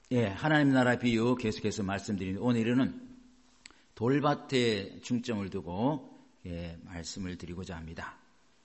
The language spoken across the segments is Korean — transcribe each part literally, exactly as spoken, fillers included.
예, 하나님 나라 비유 계속해서 말씀드리는 오늘은 돌밭에 중점을 두고 예, 말씀을 드리고자 합니다.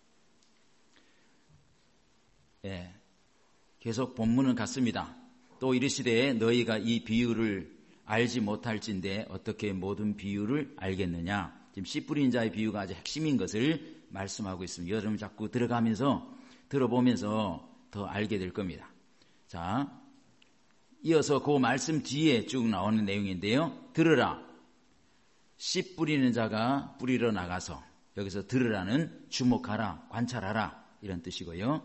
예, 계속 본문은 같습니다. 또 이르시되 너희가 이 비유를 알지 못할진대 어떻게 모든 비유를 알겠느냐. 지금 씨 뿌린 자의 비유가 아주 핵심인 것을 말씀하고 있습니다. 여러분 자꾸 들어가면서 들어보면서 더 알게 될 겁니다. 자, 이어서 그 말씀 뒤에 쭉 나오는 내용인데요. 들으라. 씨 뿌리는 자가 뿌리러 나가서, 여기서 들으라는 주목하라, 관찰하라 이런 뜻이고요.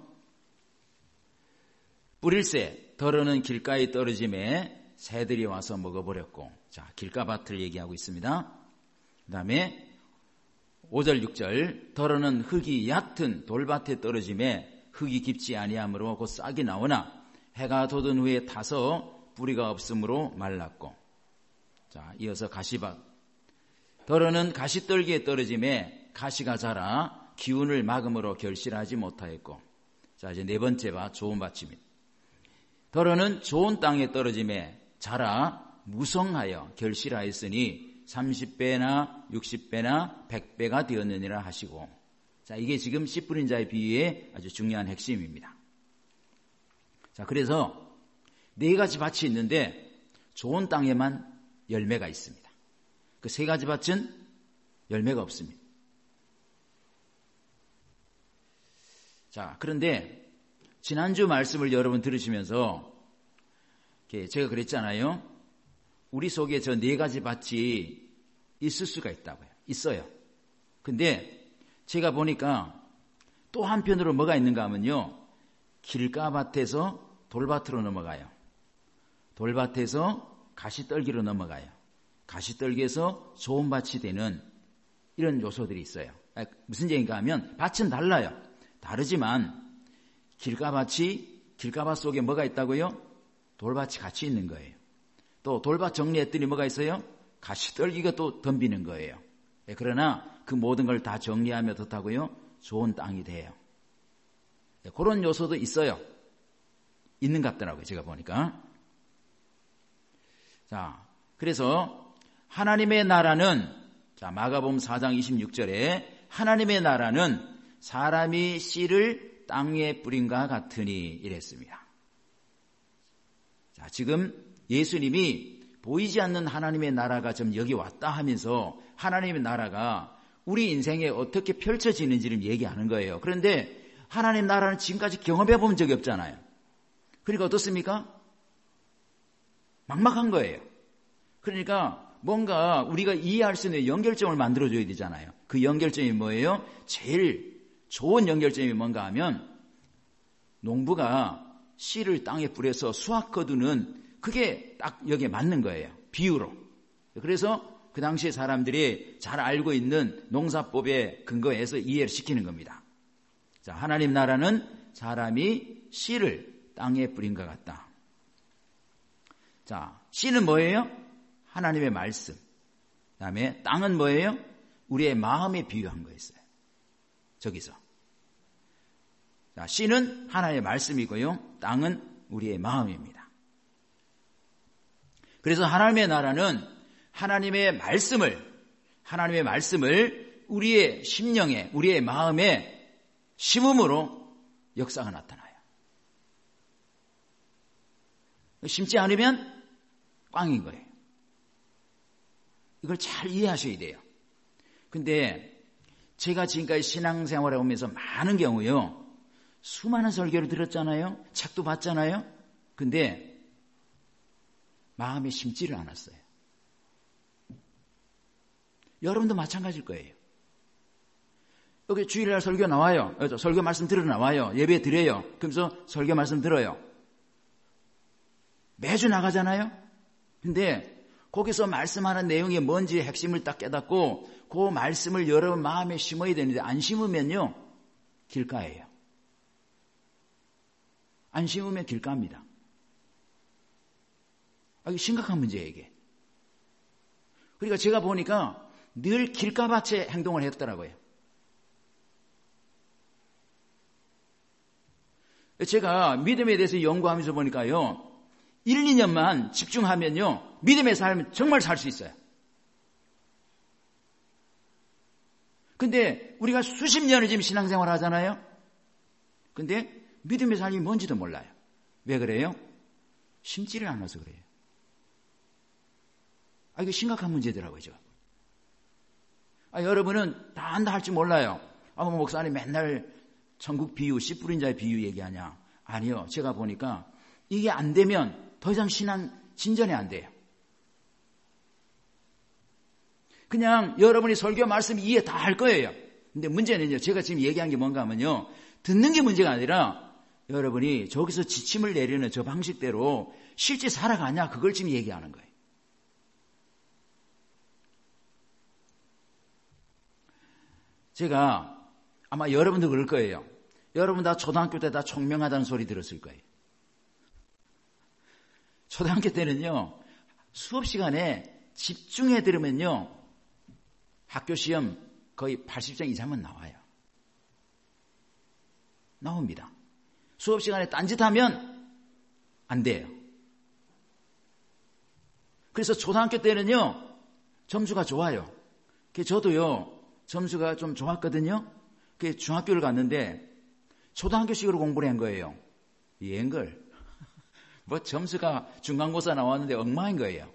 뿌릴새 덜어는 길가에 떨어짐에 새들이 와서 먹어버렸고, 자, 길가밭을 얘기하고 있습니다. 그 다음에 오 절 육 절 덜어는 흙이 얕은 돌밭에 떨어짐에 흙이 깊지 아니하므로 곧 싹이 나오나 해가 돋은 후에 타서 뿌리가 없으므로 말랐고, 자, 이어서 가시밭 덜어는 가시떨기에 떨어짐에 가시가 자라 기운을 막음으로 결실하지 못하였고, 자, 이제 네 번째 밭 좋은 밭입니다. 덜어는 좋은 땅에 떨어짐에 자라 무성하여 결실하였으니 삼십 배나 육십 배나 백 배가 되었느니라 하시고, 자, 이게 지금 씨 뿌린 자의 비유의 아주 중요한 핵심입니다. 자, 그래서 네 가지 밭이 있는데 좋은 땅에만 열매가 있습니다. 그 세 가지 밭은 열매가 없습니다. 자, 그런데 지난주 말씀을 여러분 들으시면서 제가 그랬잖아요. 우리 속에 저 네 가지 밭이 있을 수가 있다고요. 있어요. 근데 제가 보니까 또 한편으로 뭐가 있는가 하면요. 길가밭에서 돌밭으로 넘어가요. 돌밭에서 가시떨기로 넘어가요. 가시떨기에서 좋은 밭이 되는 이런 요소들이 있어요. 무슨 얘기인가 하면 밭은 달라요. 다르지만 길가밭이 길가밭 속에 뭐가 있다고요? 돌밭이 같이 있는 거예요. 또 돌밭 정리했더니 뭐가 있어요? 가시떨기가 또 덤비는 거예요. 그러나 그 모든 걸 다 정리하면 어떻다고요? 좋은 땅이 돼요. 그런 요소도 있어요. 있는 것 같더라고요. 제가 보니까. 자, 그래서 하나님의 나라는, 자, 마가복음 사 장 이십육 절에 하나님의 나라는 사람이 씨를 땅에 뿌린과 같으니 이랬습니다. 자, 지금 예수님이 보이지 않는 하나님의 나라가 좀 여기 왔다 하면서 하나님의 나라가 우리 인생에 어떻게 펼쳐지는지를 얘기하는 거예요. 그런데 하나님 나라는 지금까지 경험해 본 적이 없잖아요. 그러니까 어떻습니까? 막막한 거예요. 그러니까 뭔가 우리가 이해할 수 있는 연결점을 만들어줘야 되잖아요. 그 연결점이 뭐예요? 제일 좋은 연결점이 뭔가 하면 농부가 씨를 땅에 뿌려서 수확 거두는 그게 딱 여기에 맞는 거예요. 비유로. 그래서 그 당시에 사람들이 잘 알고 있는 농사법에 근거해서 이해를 시키는 겁니다. 자, 하나님 나라는 사람이 씨를 땅에 뿌린 것 같다. 자, 씨는 뭐예요? 하나님의 말씀. 그 다음에 땅은 뭐예요? 우리의 마음에 비유한 거였어요. 저기서. 자, 씨는 하나님의 말씀이고요. 땅은 우리의 마음입니다. 그래서 하나님의 나라는 하나님의 말씀을, 하나님의 말씀을 우리의 심령에, 우리의 마음에 심음으로 역사가 나타나요. 심지 않으면 꽝인 거예요. 이걸 잘 이해하셔야 돼요. 근데 제가 지금까지 신앙생활을 하면서 많은 경우요. 수많은 설교를 들었잖아요. 책도 봤잖아요. 근데 마음에 심지를 않았어요. 여러분도 마찬가지일 거예요. 여기 주일날 설교 나와요. 설교 말씀 들으러 나와요. 예배 드려요. 그러면서 설교 말씀 들어요. 매주 나가잖아요. 근데 거기서 말씀하는 내용이 뭔지 핵심을 딱 깨닫고 그 말씀을 여러분 마음에 심어야 되는데 안 심으면요. 길가예요. 안 심으면 길가입니다. 아, 이게 심각한 문제예요, 이게. 그러니까 제가 보니까 늘 길가밭에 행동을 했더라고요. 제가 믿음에 대해서 연구하면서 보니까요. 일, 이 년만 집중하면요, 믿음의 삶은 정말 살 수 있어요. 근데 우리가 수십 년을 지금 신앙생활 하잖아요. 근데 믿음의 삶이 뭔지도 몰라요. 왜 그래요? 심지를 않아서 그래요. 아, 이거 심각한 문제더라고요. 아, 여러분은 다 안다 할 줄 몰라요. 아, 뭐 목사님 맨날 천국 비유, 씨 뿌린 자의 비유 얘기하냐. 아니요. 제가 보니까 이게 안 되면 더 이상 신앙 진전이 안 돼요. 그냥 여러분이 설교 말씀 이해 다 할 거예요. 근데 문제는요, 제가 지금 얘기한 게 뭔가 하면요, 듣는 게 문제가 아니라 여러분이 저기서 지침을 내리는 저 방식대로 실제 살아가냐, 그걸 지금 얘기하는 거예요. 제가 아마 여러분도 그럴 거예요. 여러분 다 초등학교 때 다 총명하다는 소리 들었을 거예요. 초등학교 때는요, 수업 시간에 집중해 들으면요, 학교 시험 거의 팔십 점 이상은 나와요. 나옵니다. 수업 시간에 딴짓하면 안 돼요. 그래서 초등학교 때는요, 점수가 좋아요. 저도요, 점수가 좀 좋았거든요. 중학교를 갔는데 초등학교식으로 공부를 한 거예요. 이행걸. 뭐 점수가 중간고사 나왔는데 엉망인 거예요.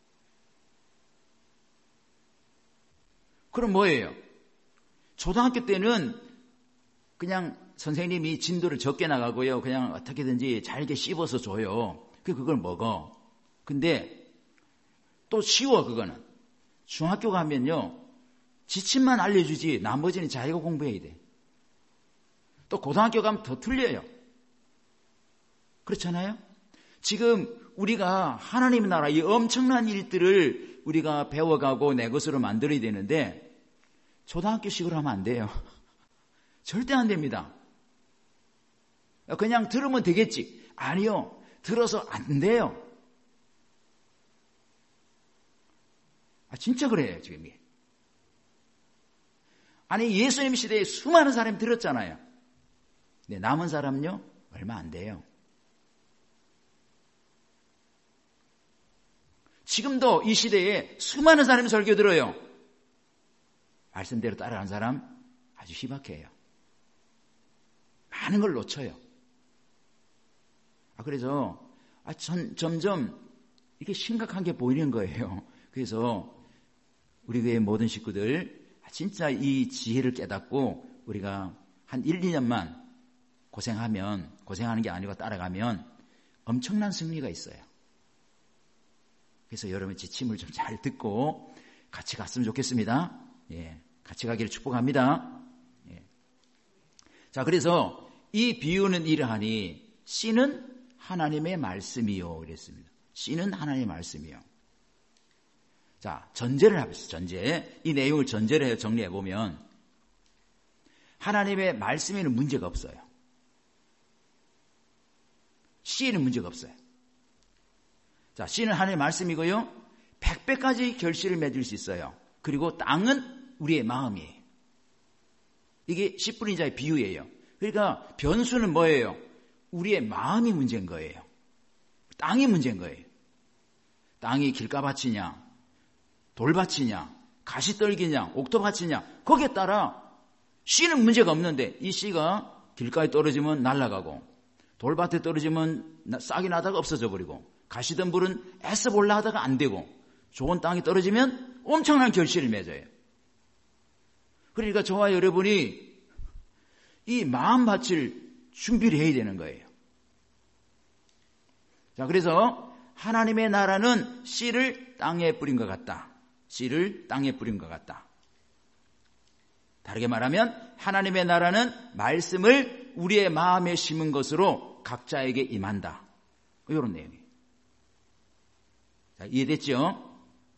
그럼 뭐예요? 초등학교 때는 그냥 선생님이 진도를 적게 나가고요. 그냥 어떻게든지 잘게 씹어서 줘요. 그걸 먹어. 근데 또 쉬워, 그거는. 중학교 가면요, 지침만 알려주지 나머지는 자기가 공부해야 돼. 또 고등학교 가면 더 틀려요. 그렇잖아요? 지금 우리가 하나님의 나라, 이 엄청난 일들을 우리가 배워가고 내 것으로 만들어야 되는데 초등학교식으로 하면 안 돼요. 절대 안 됩니다. 그냥 들으면 되겠지. 아니요. 들어서 안 돼요. 아, 진짜 그래요, 지금 이게. 아니, 예수님 시대에 수많은 사람이 들었잖아요. 근데 남은 사람은요, 얼마 안 돼요. 지금도 이 시대에 수많은 사람이 설교 들어요. 말씀대로 따라가는 사람 아주 희박해요. 많은 걸 놓쳐요. 아, 그래서 아, 전, 점점 이게 심각한 게 보이는 거예요. 그래서 우리 교회 모든 식구들 진짜 이 지혜를 깨닫고 우리가 한 일, 이 년만 고생하면, 고생하는 게 아니고 따라가면 엄청난 승리가 있어요. 그래서 여러분 지침을 좀 잘 듣고 같이 갔으면 좋겠습니다. 예, 같이 가기를 축복합니다. 예. 자, 그래서 이 비유는 이러하니 씨는 하나님의 말씀이요 그랬습니다. 씨는 하나님의 말씀이요. 자, 전제를 합시다. 전제. 이 내용을 전제를 정리해 보면 하나님의 말씀에는 문제가 없어요. 씨에는 문제가 없어요. 자, 씨는 하나님의 말씀이고요. 백 배까지 결실을 맺을 수 있어요. 그리고 땅은 우리의 마음이에요. 이게 씨 뿌린 자의 비유예요. 그러니까 변수는 뭐예요? 우리의 마음이 문제인 거예요. 땅이 문제인 거예요. 땅이 길가밭이냐, 돌밭이냐, 가시떨기냐, 옥토밭이냐, 거기에 따라 씨는 문제가 없는데 이 씨가 길가에 떨어지면 날아가고 돌밭에 떨어지면 싹이 나다가 없어져 버리고 가시덤불은 애써 볼라 하다가 안 되고 좋은 땅이 떨어지면 엄청난 결실을 맺어요. 그러니까 저와 여러분이 이 마음밭을 준비를 해야 되는 거예요. 자, 그래서 하나님의 나라는 씨를 땅에 뿌린 것 같다. 씨를 땅에 뿌린 것 같다. 다르게 말하면 하나님의 나라는 말씀을 우리의 마음에 심은 것으로 각자에게 임한다. 이런 내용이에요. 자, 이해됐죠?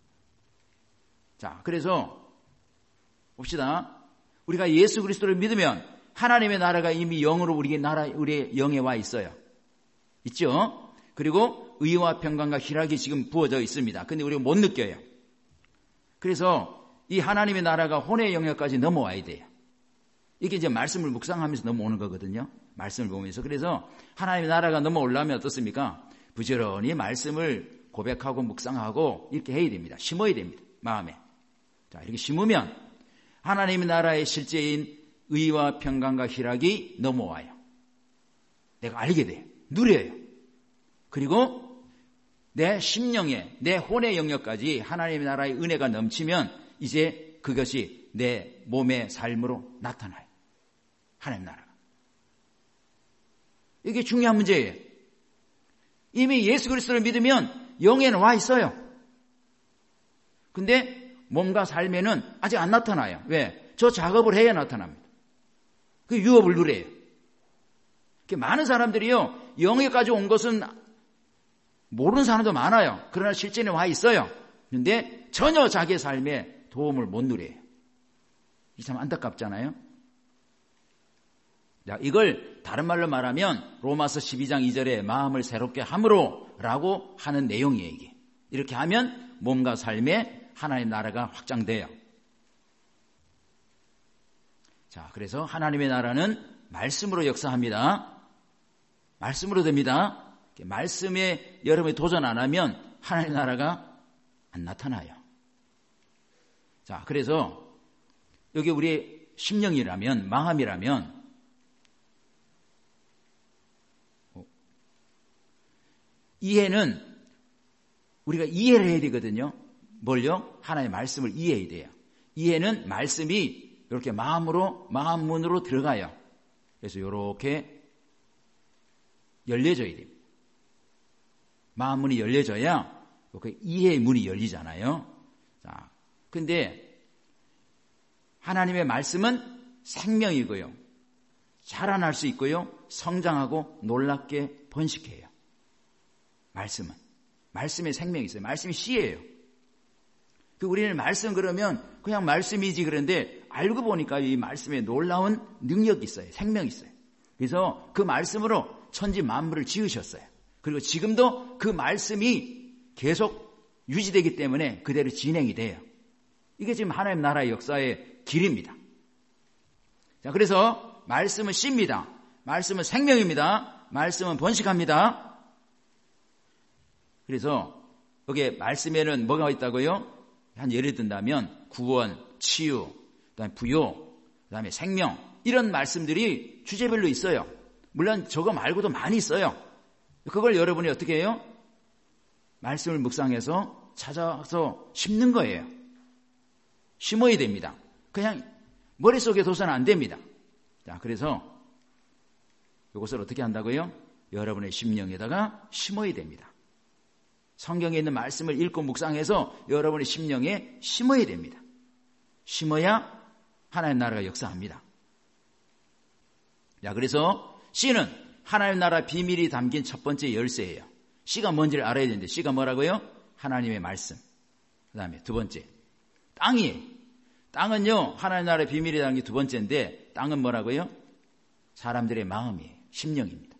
자, 그래서 봅시다. 우리가 예수 그리스도를 믿으면 하나님의 나라가 이미 영으로 우리의 나라, 우리의 영에 와 있어요. 있죠? 그리고 의와 평강과 희락이 지금 부어져 있습니다. 근데 우리가 못 느껴요. 그래서 이 하나님의 나라가 혼의 영역까지 넘어와야 돼요. 이게 이제 말씀을 묵상하면서 넘어오는 거거든요. 말씀을 보면서. 그래서 하나님의 나라가 넘어오려면 어떻습니까? 부지런히 말씀을 고백하고 묵상하고 이렇게 해야 됩니다. 심어야 됩니다. 마음에. 자, 이렇게 심으면 하나님의 나라의 실제인 의와 평강과 희락이 넘어와요. 내가 알게 돼요. 누려요. 그리고 내 심령에, 내 혼의 영역까지 하나님의 나라의 은혜가 넘치면 이제 그것이 내 몸의 삶으로 나타나요. 하나님 나라가. 이게 중요한 문제예요. 이미 예수 그리스도를 믿으면 영에는 와 있어요. 근데 몸과 삶에는 아직 안 나타나요. 왜? 저 작업을 해야 나타납니다. 그 유업을 누려요. 많은 사람들이요, 영에까지 온 것은 모르는 사람도 많아요. 그러나 실제는 와 있어요. 그런데 전혀 자기의 삶에 도움을 못 누려요. 이 참 안타깝잖아요. 자, 이걸 다른 말로 말하면 로마서 십이 장 이 절에 마음을 새롭게 함으로 라고 하는 내용이에요. 이게. 이렇게 하면 몸과 삶에 하나님의 나라가 확장돼요. 자, 그래서 하나님의 나라는 말씀으로 역사합니다. 말씀으로 됩니다. 말씀에 여러분이 도전 안 하면 하나님의 나라가 안 나타나요. 자, 그래서 여기 우리의 심령이라면, 마음이라면 이해는 우리가 이해를 해야 되거든요. 뭘요? 하나님의 말씀을 이해해야 돼요. 이해는 말씀이 이렇게 마음으로, 마음 문으로 들어가요. 그래서 이렇게 열려져야 됩니다. 마음 문이 열려져야 이렇게 이해의 문이 열리잖아요. 자, 근데 하나님의 말씀은 생명이고요. 자라날 수 있고요. 성장하고 놀랍게 번식해요. 말씀은. 말씀에 생명이 있어요. 말씀이 씨예요. 그 우리는 말씀 그러면 그냥 말씀이지 그런데 알고 보니까 이 말씀에 놀라운 능력이 있어요. 생명이 있어요. 그래서 그 말씀으로 천지 만물을 지으셨어요. 그리고 지금도 그 말씀이 계속 유지되기 때문에 그대로 진행이 돼요. 이게 지금 하나님 나라의 역사의 길입니다. 자, 그래서 말씀은 씨입니다. 말씀은 생명입니다. 말씀은 번식합니다. 그래서 여기에 말씀에는 뭐가 있다고요? 한 예를 든다면 구원, 치유, 그다음에 부요, 그다음에 생명 이런 말씀들이 주제별로 있어요. 물론 저거 말고도 많이 있어요. 그걸 여러분이 어떻게 해요? 말씀을 묵상해서 찾아서 심는 거예요. 심어야 됩니다. 그냥 머릿속에 둬서는 안 됩니다. 자, 그래서 이것을 어떻게 한다고요? 여러분의 심령에다가 심어야 됩니다. 성경에 있는 말씀을 읽고 묵상해서 여러분의 심령에 심어야 됩니다. 심어야 하나님 나라가 역사합니다. 자, 그래서 씨는 하나님 나라 비밀이 담긴 첫 번째 열쇠예요. 씨가 뭔지를 알아야 되는데 씨가 뭐라고요? 하나님의 말씀. 그 다음에 두 번째 땅이에요. 땅은요 하나님 나라의 비밀이 담긴 두 번째인데 땅은 뭐라고요? 사람들의 마음이에요. 심령입니다.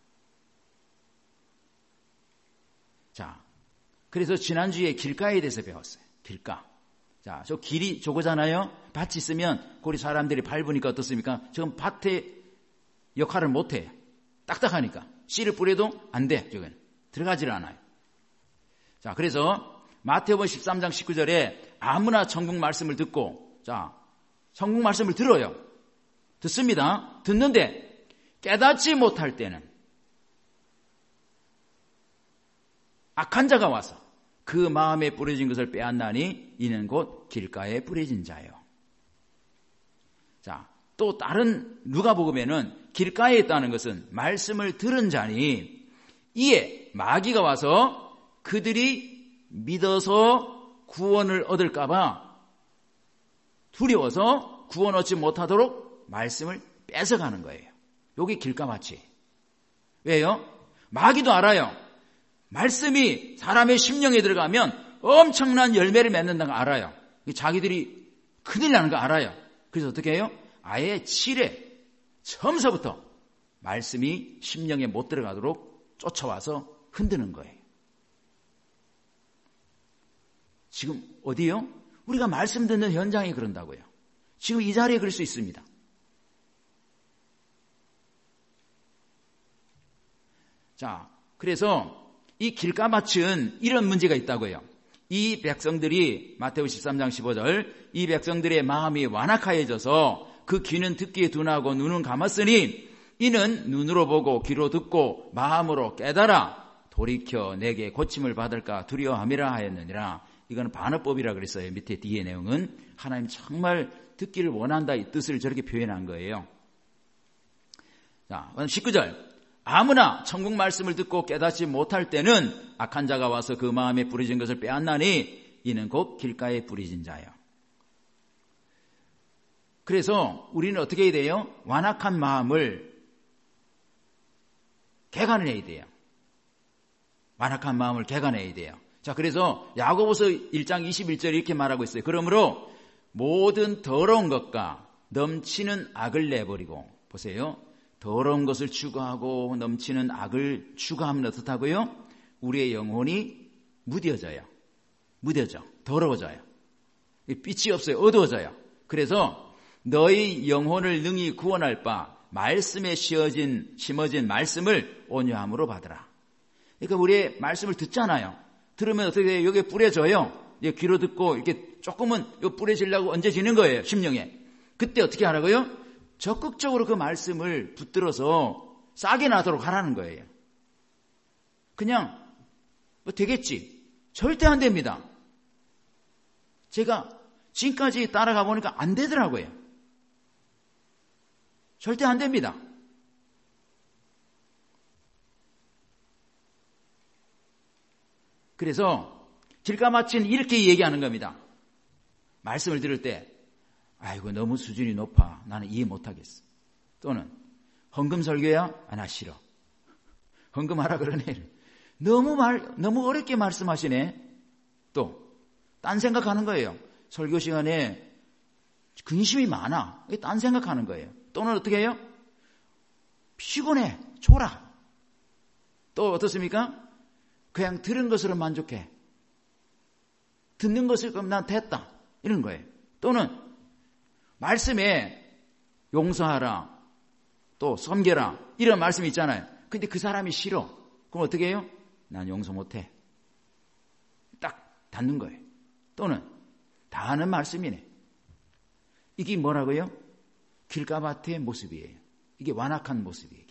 자, 그래서 지난주에 길가에 대해서 배웠어요. 길가. 자, 저 길이 저거잖아요. 밭이 있으면 우리 사람들이 밟으니까 어떻습니까? 지금 밭의 역할을 못해요. 딱딱하니까. 씨를 뿌려도 안 돼. 저건 들어가지를 않아요. 자, 그래서 마태복음 십삼 장 십구 절에 아무나 천국 말씀을 듣고, 자, 천국 말씀을 들어요. 듣습니다. 듣는데 깨닫지 못할 때는 악한 자가 와서 그 마음에 뿌려진 것을 빼앗나니 이는 곧 길가에 뿌려진 자예요. 자, 또 다른 누가복음에는 길가에 있다는 것은 말씀을 들은 자니 이에 마귀가 와서 그들이 믿어서 구원을 얻을까 봐 두려워서 구원 얻지 못하도록 말씀을 뺏어가는 거예요. 여기 길가마치. 왜요? 마귀도 알아요. 말씀이 사람의 심령에 들어가면 엄청난 열매를 맺는다는 거 알아요. 자기들이 큰일 나는 거 알아요. 그래서 어떻게 해요? 아예 칠에 처음서부터 말씀이 심령에 못 들어가도록 쫓아와서 흔드는 거예요. 지금 어디요? 우리가 말씀 듣는 현장에 그런다고요. 지금 이 자리에 그럴 수 있습니다. 자, 그래서 이 길가마치는 이런 문제가 있다고요. 이 백성들이 마태복음 십삼 장 십오 절 이 백성들의 마음이 완악하여져서 그 귀는 듣기에 둔하고 눈은 감았으니 이는 눈으로 보고 귀로 듣고 마음으로 깨달아 돌이켜 내게 고침을 받을까 두려워함이라 하였느니라. 이거는 반어법이라 그랬어요. 밑에 뒤에 내용은 하나님 정말 듣기를 원한다 이 뜻을 저렇게 표현한 거예요. 자, 십구 절 아무나 천국 말씀을 듣고 깨닫지 못할 때는 악한 자가 와서 그 마음에 뿌려진 것을 빼앗나니 이는 곧 길가에 뿌려진 자요. 그래서 우리는 어떻게 해야 돼요? 완악한 마음을 개간해야 돼요. 완악한 마음을 개간해야 돼요. 자, 그래서 야고보서 일 장 이십일 절 이렇게 말하고 있어요. 그러므로 모든 더러운 것과 넘치는 악을 내버리고, 보세요. 더러운 것을 추구하고 넘치는 악을 추구하면 어떻다고요? 우리의 영혼이 무뎌져요. 무뎌져. 더러워져요. 빛이 없어요. 어두워져요. 그래서 너희 영혼을 능히 구원할 바 말씀에 심어진, 심어진 말씀을 온유함으로 받으라. 그러니까 우리의 말씀을 듣잖아요. 들으면 어떻게 돼요? 여기에 뿌려져요. 귀로 듣고 이렇게 조금은 뿌려지려고 얹어지는 거예요. 심령에. 그때 어떻게 하라고요? 적극적으로 그 말씀을 붙들어서 싹이 나도록 하라는 거예요. 그냥 뭐 되겠지. 절대 안 됩니다. 제가 지금까지 따라가 보니까 안 되더라고요. 절대 안 됩니다. 그래서 길가마치는 이렇게 얘기하는 겁니다. 말씀을 들을 때 아이고 너무 수준이 높아. 나는 이해 못하겠어. 또는 헌금 설교야? 아, 나 싫어. 헌금하라 그러네. 너무 말 너무 어렵게 말씀하시네. 또 딴 생각하는 거예요. 설교 시간에 근심이 많아. 딴 생각하는 거예요. 또는 어떻게 해요? 피곤해. 졸아. 또 어떻습니까? 그냥 들은 것으로 만족해. 듣는 것을 그럼 난 됐다. 이런 거예요. 또는 말씀에 용서하라. 또 섬겨라. 이런 말씀이 있잖아요. 근데 그 사람이 싫어. 그럼 어떻게 해요? 난 용서 못해. 딱 닫는 거예요. 또는 다 하는 말씀이네. 이게 뭐라고요? 길가마트의 모습이에요. 이게 완악한 모습이에요.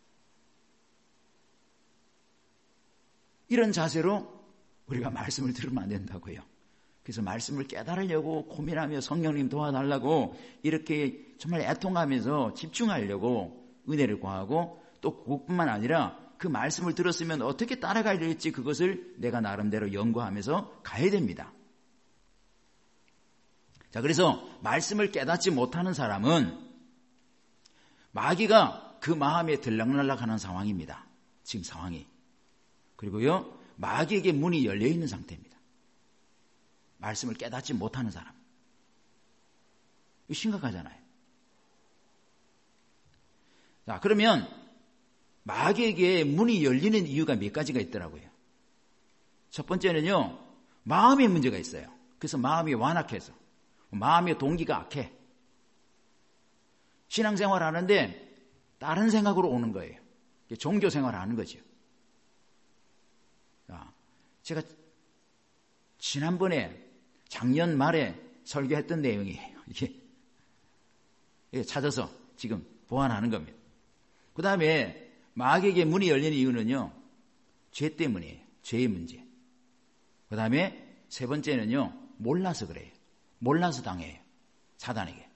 이런 자세로 우리가 말씀을 들으면 안 된다고요. 그래서 말씀을 깨달으려고 고민하며 성령님 도와달라고 이렇게 정말 애통하면서 집중하려고 은혜를 구하고 또 그것뿐만 아니라 그 말씀을 들었으면 어떻게 따라가야 될지 그것을 내가 나름대로 연구하면서 가야 됩니다. 자, 그래서 말씀을 깨닫지 못하는 사람은 마귀가 그 마음에 들락날락하는 상황입니다. 지금 상황이. 그리고요, 마귀에게 문이 열려 있는 상태입니다. 말씀을 깨닫지 못하는 사람. 이거 심각하잖아요. 자, 그러면 마귀에게 문이 열리는 이유가 몇 가지가 있더라고요. 첫 번째는요, 마음의 문제가 있어요. 그래서 마음이 완악해서, 마음의 동기가 악해. 신앙생활 하는데 다른 생각으로 오는 거예요. 종교생활을 하는 거죠. 자, 제가 지난번에 작년 말에 설교했던 내용이에요. 이게 찾아서 지금 보완하는 겁니다. 그 다음에 마귀에게 문이 열리는 이유는요, 죄 때문이에요. 죄의 문제. 그 다음에 세 번째는요, 몰라서 그래요. 몰라서 당해요. 사단에게.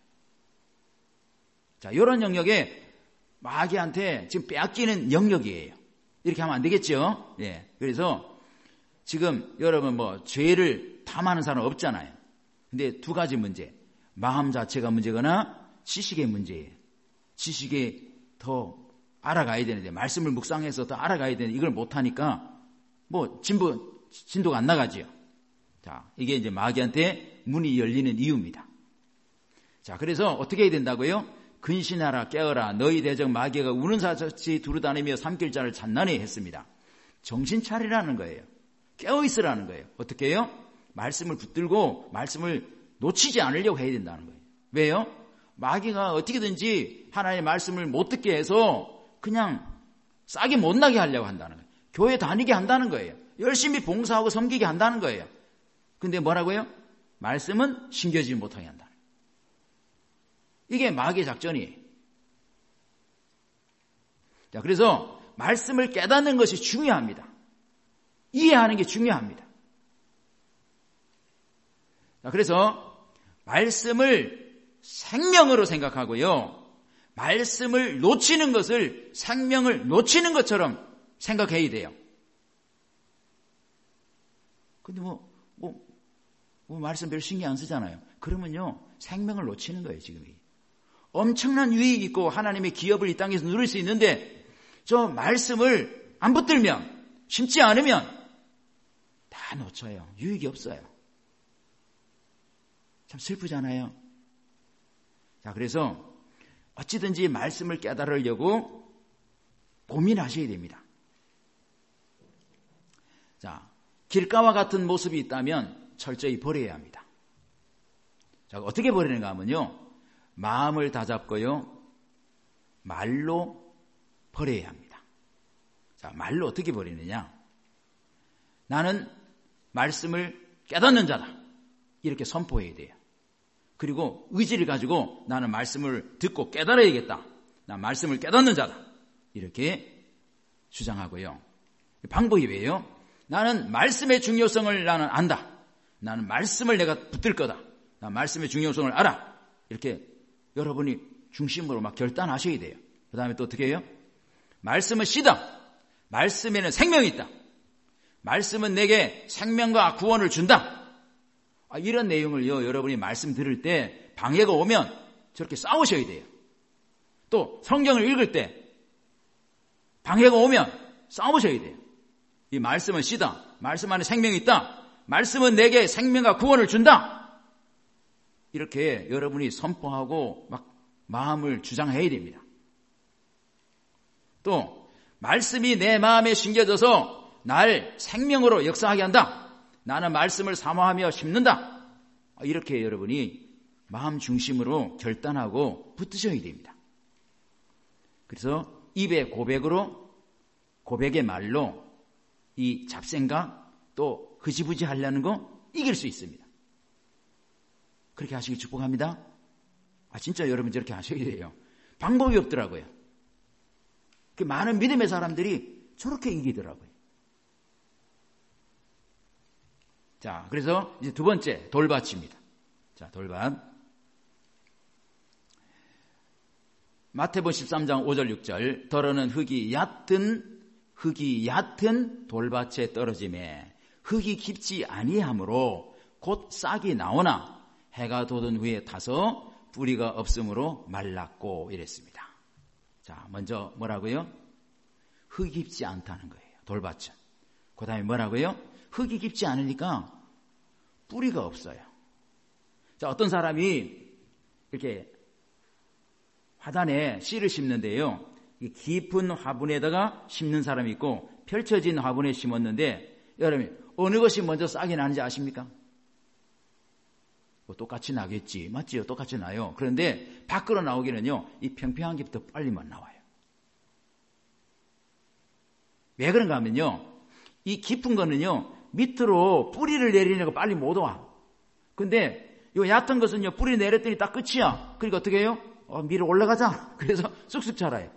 자, 이런 영역에 마귀한테 지금 빼앗기는 영역이에요. 이렇게 하면 안 되겠죠? 예. 그래서 지금 여러분 뭐 죄를 탐하는 사람 없잖아요. 근데 두 가지 문제. 마음 자체가 문제거나 지식의 문제예요. 지식에 더 알아가야 되는데, 말씀을 묵상해서 더 알아가야 되는데 이걸 못하니까 뭐 진보, 진도가 안 나가지요. 자, 이게 이제 마귀한테 문이 열리는 이유입니다. 자, 그래서 어떻게 해야 된다고요? 근신하라 깨어라 너희 대적 마귀가 우는 사같이 두루다니며 삼킬 자를 찾나니 했습니다. 정신 차리라는 거예요. 깨어있으라는 거예요. 어떻게 해요? 말씀을 붙들고 말씀을 놓치지 않으려고 해야 된다는 거예요. 왜요? 마귀가 어떻게든지 하나님의 말씀을 못 듣게 해서 그냥 싹이 못 나게 하려고 한다는 거예요. 교회 다니게 한다는 거예요. 열심히 봉사하고 섬기게 한다는 거예요. 근데 뭐라고요? 말씀은 심겨지지 못하게 한다. 이게 마귀의 작전이에요. 자, 그래서 말씀을 깨닫는 것이 중요합니다. 이해하는 게 중요합니다. 자, 그래서 말씀을 생명으로 생각하고요. 말씀을 놓치는 것을 생명을 놓치는 것처럼 생각해야 돼요. 근데 뭐, 뭐, 뭐 말씀 별로 신경 안 쓰잖아요. 그러면요, 생명을 놓치는 거예요, 지금. 엄청난 유익이 있고 하나님의 기업을 이 땅에서 누릴 수 있는데 저 말씀을 안 붙들면, 심지 않으면 다 놓쳐요. 유익이 없어요. 참 슬프잖아요. 자, 그래서 어찌든지 말씀을 깨달으려고 고민하셔야 됩니다. 자, 길가와 같은 모습이 있다면 철저히 버려야 합니다. 자, 어떻게 버리는가 하면요, 마음을 다잡고요, 말로 버려야 합니다. 자, 말로 어떻게 버리느냐? 나는 말씀을 깨닫는 자다. 이렇게 선포해야 돼요. 그리고 의지를 가지고 나는 말씀을 듣고 깨달아야겠다. 난 말씀을 깨닫는 자다. 이렇게 주장하고요. 방법이 왜요? 나는 말씀의 중요성을 나는 안다. 나는 말씀을 내가 붙들 거다. 난 말씀의 중요성을 알아. 이렇게 여러분이 중심으로 막 결단하셔야 돼요. 그 다음에 또 어떻게 해요? 말씀은 씨다. 말씀에는 생명이 있다. 말씀은 내게 생명과 구원을 준다. 아, 이런 내용을요, 여러분이 말씀 들을 때 방해가 오면 저렇게 싸우셔야 돼요. 또 성경을 읽을 때 방해가 오면 싸우셔야 돼요. 이 말씀은 씨다. 말씀 안에 생명이 있다. 말씀은 내게 생명과 구원을 준다. 이렇게 여러분이 선포하고 막 마음을 주장해야 됩니다. 또 말씀이 내 마음에 심겨져서 날 생명으로 역사하게 한다. 나는 말씀을 사모하며 심는다. 이렇게 여러분이 마음 중심으로 결단하고 붙으셔야 됩니다. 그래서 입의 고백으로, 고백의 말로 이 잡생각 또 흐지부지 하려는 거 이길 수 있습니다. 그렇게 하시길 축복합니다. 아, 진짜 여러분 저렇게 하셔야 돼요. 방법이 없더라고요. 그 많은 믿음의 사람들이 저렇게 이기더라고요. 자, 그래서 이제 두 번째 돌밭입니다. 자, 돌밭. 마태복음 십삼 장 오 절 육 절. 더러는 흙이 얕은 흙이 얕은 돌밭에 떨어지매 흙이 깊지 아니하므로 곧 싹이 나오나 해가 돋은 후에 타서 뿌리가 없으므로 말랐고 이랬습니다. 자, 먼저 뭐라고요? 흙이 깊지 않다는 거예요. 돌밭은. 그 다음에 뭐라고요? 흙이 깊지 않으니까 뿌리가 없어요. 자, 어떤 사람이 이렇게 화단에 씨를 심는데요, 깊은 화분에다가 심는 사람이 있고 펼쳐진 화분에 심었는데 여러분 어느 것이 먼저 싹이 나는지 아십니까? 뭐 똑같이 나겠지. 맞지요? 똑같이 나요. 그런데 밖으로 나오기는요, 이 평평한 게 더 빨리만 나와요. 왜 그런가 하면요, 이 깊은 거는요, 밑으로 뿌리를 내리려고 빨리 못 와. 근데 이 얕은 것은요, 뿌리 내렸더니 딱 끝이야. 그러니까 어떻게 해요? 어, 위로 올라가자. 그래서 쑥쑥 자라요.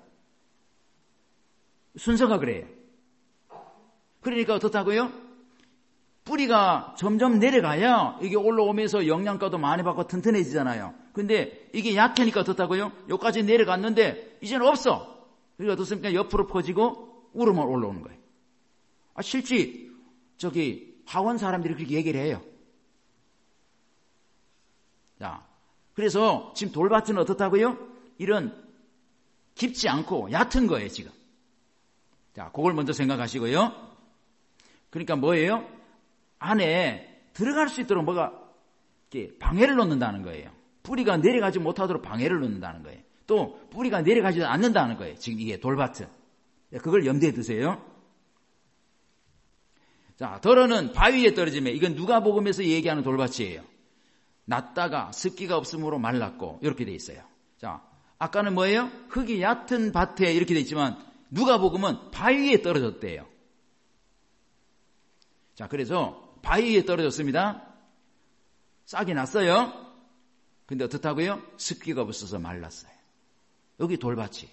순서가 그래요. 그러니까 어떻다고요? 뿌리가 점점 내려가야 이게 올라오면서 영양가도 많이 받고 튼튼해지잖아요. 근데 이게 약하니까 어떻다고요? 여기까지 내려갔는데 이제는 없어. 그러니까 어떻습니까? 옆으로 퍼지고 우르만 올라오는 거예요. 아, 실제 저기 하원 사람들이 그렇게 얘기를 해요. 자, 그래서 지금 돌밭은 어떻다고요? 이런 깊지 않고 얕은 거예요, 지금. 자, 그걸 먼저 생각하시고요. 그러니까 뭐예요? 안에 들어갈 수 있도록 뭐가 이렇게 방해를 놓는다는 거예요. 뿌리가 내려가지 못하도록 방해를 놓는다는 거예요. 또 뿌리가 내려가지 않는다는 거예요. 지금 이게 돌밭은. 그걸 염두에 두세요. 자, 더러는 바위에 떨어지면 이건 누가복음에서 얘기하는 돌밭이에요. 낮다가 습기가 없으므로 말랐고 이렇게 돼 있어요. 자, 아까는 뭐예요? 흙이 얕은 밭에 이렇게 돼 있지만 누가복음은 바위에 떨어졌대요. 자, 그래서 바위에 떨어졌습니다. 싹이 났어요. 근데 어떻다고요? 습기가 없어서 말랐어요. 여기 돌밭이.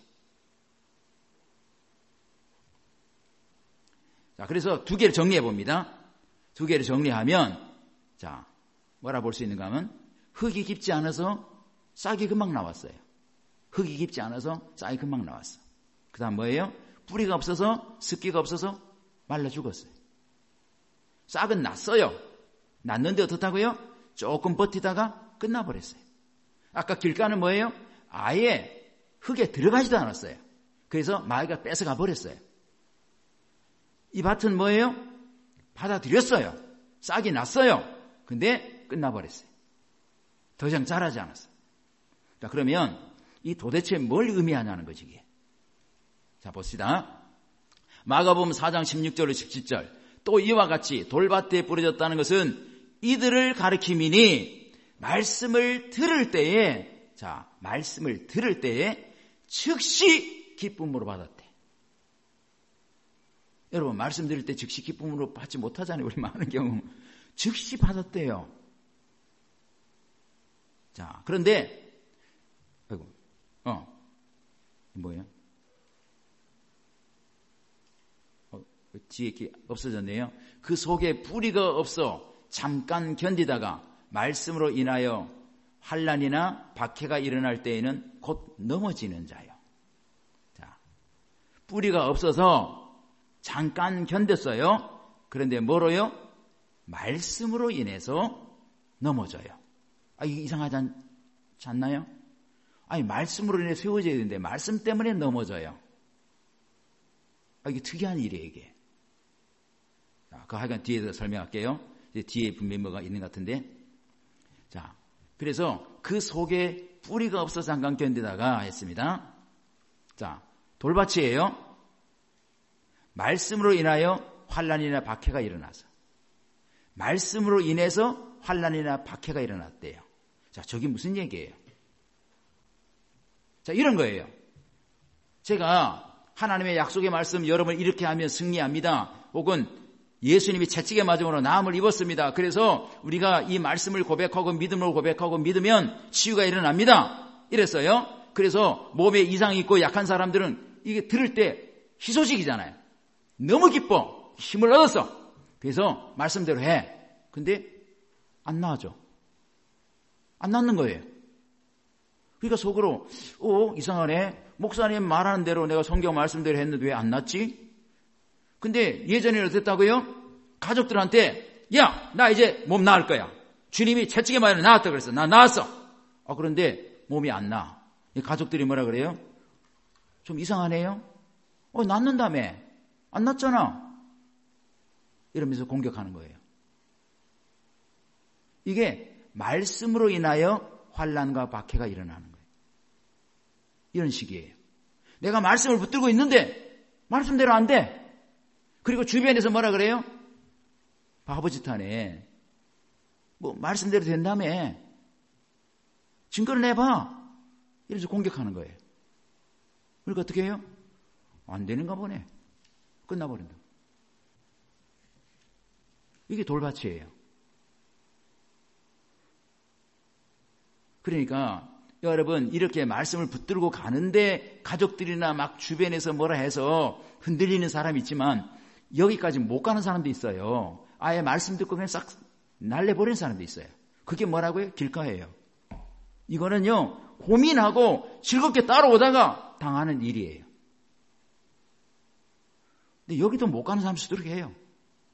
자, 그래서 두 개를 정리해 봅니다. 두 개를 정리하면, 자, 뭐라 볼 수 있는가 하면, 흙이 깊지 않아서 싹이 금방 나왔어요. 흙이 깊지 않아서 싹이 금방 나왔어. 그 다음 뭐예요? 뿌리가 없어서, 습기가 없어서 말라 죽었어요. 싹은 났어요. 났는데 어떻다고요? 조금 버티다가 끝나버렸어요. 아까 길가는 뭐예요? 아예 흙에 들어가지도 않았어요. 그래서 마귀가 뺏어가 버렸어요. 이 밭은 뭐예요? 받아들였어요. 싹이 났어요. 근데 끝나버렸어요. 더 이상 자라지 않았어요. 자, 그러면 이 도대체 뭘 의미하냐는 거지 이게. 자, 봅시다. 마가복음 사 장 십육 절로 십칠 절. 또 이와 같이 돌밭에 뿌려졌다는 것은 이들을 가리킴이니 말씀을 들을 때에, 자, 말씀을 들을 때에 즉시 기쁨으로 받았대. 여러분, 말씀 들을 때 즉시 기쁨으로 받지 못하잖아요. 우리 많은 경우. 즉시 받았대요. 자, 그런데, 아이고, 어, 뭐예요? 어, 뒤에 이렇게 없어졌네요. 그 속에 뿌리가 없어 잠깐 견디다가 말씀으로 인하여 환난이나 박해가 일어날 때에는 곧 넘어지는 자요. 자, 뿌리가 없어서 잠깐 견뎠어요. 그런데 뭐로요? 말씀으로 인해서 넘어져요. 아, 이게 이상하지 않, 않나요? 아니, 말씀으로 인해 세워져야 되는데 말씀 때문에 넘어져요. 아, 이게 특이한 일이에요, 이게. 자, 그 하여간 뒤에서 설명할게요. 이제 뒤에 분명히 뭐가 있는 것 같은데. 자, 그래서 그 속에 뿌리가 없어서 잠깐 견디다가 했습니다. 자, 돌밭이에요. 말씀으로 인하여 환난이나 박해가 일어나서. 말씀으로 인해서 환난이나 박해가 일어났대요. 자, 저게 무슨 얘기예요? 자, 이런 거예요. 제가 하나님의 약속의 말씀 여러분 이렇게 하면 승리합니다. 혹은 예수님이 채찍에 맞음으로 나음을 입었습니다. 그래서 우리가 이 말씀을 고백하고 믿음으로 고백하고 믿으면 치유가 일어납니다. 이랬어요. 그래서 몸에 이상이 있고 약한 사람들은 이게 들을 때 희소식이잖아요. 너무 기뻐. 힘을 얻었어. 그래서 말씀대로 해. 근데 안 나아져. 안 낫는 거예요. 그러니까 속으로 어 이상하네. 목사님 말하는 대로 내가 성경 말씀대로 했는데 왜 안 낫지? 근데 예전에는 어땠다고요? 가족들한테 야, 나 이제 몸 나을 거야. 주님이 채찍에 맞으면 나았다 그랬어. 나 나았어. 아, 그런데 몸이 안 나. 가족들이 뭐라 그래요? 좀 이상하네요. 어, 낫는다며. 안 낫잖아. 이러면서 공격하는 거예요. 이게 말씀으로 인하여 환난과 박해가 일어나는 거예요. 이런 식이에요. 내가 말씀을 붙들고 있는데 말씀대로 안 돼. 그리고 주변에서 뭐라 그래요? 바보짓 하네. 뭐 말씀대로 된다며. 증거를 내봐. 이러면서 공격하는 거예요. 그러니까 어떻게 해요? 안 되는가 보네. 끝나버린다. 이게 돌밭이에요. 그러니까 여러분 이렇게 말씀을 붙들고 가는데 가족들이나 막 주변에서 뭐라 해서 흔들리는 사람이 있지만 여기까지 못 가는 사람도 있어요. 아예 말씀 듣고 그냥 싹 날려버리는 사람도 있어요. 그게 뭐라고요? 길가예요. 이거는요 고민하고 즐겁게 따라오다가 당하는 일이에요. 근데 여기도 못 가는 사람 수도 그렇게 해요.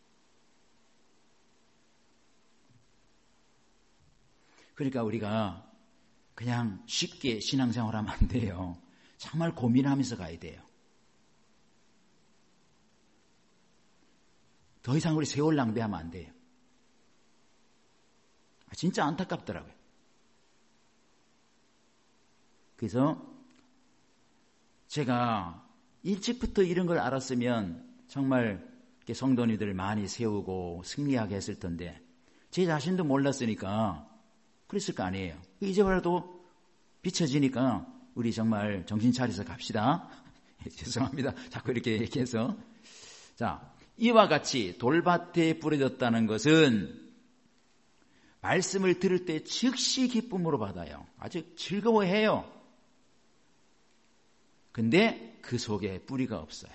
그러니까 우리가 그냥 쉽게 신앙생활하면 안 돼요. 정말 고민하면서 가야 돼요. 더 이상 우리 세월 낭비하면 안 돼요. 진짜 안타깝더라고요. 그래서 제가 일찍부터 이런 걸 알았으면 정말 성도님들 많이 세우고 승리하게 했을 텐데 제 자신도 몰랐으니까 그랬을 거 아니에요. 이제라도 비춰지니까 우리 정말 정신 차려서 갑시다. 죄송합니다. 자꾸 이렇게 얘기해서. 자, 이와 같이 돌밭에 뿌려졌다는 것은 말씀을 들을 때 즉시 기쁨으로 받아요. 아주 즐거워해요. 근데 그 속에 뿌리가 없어요.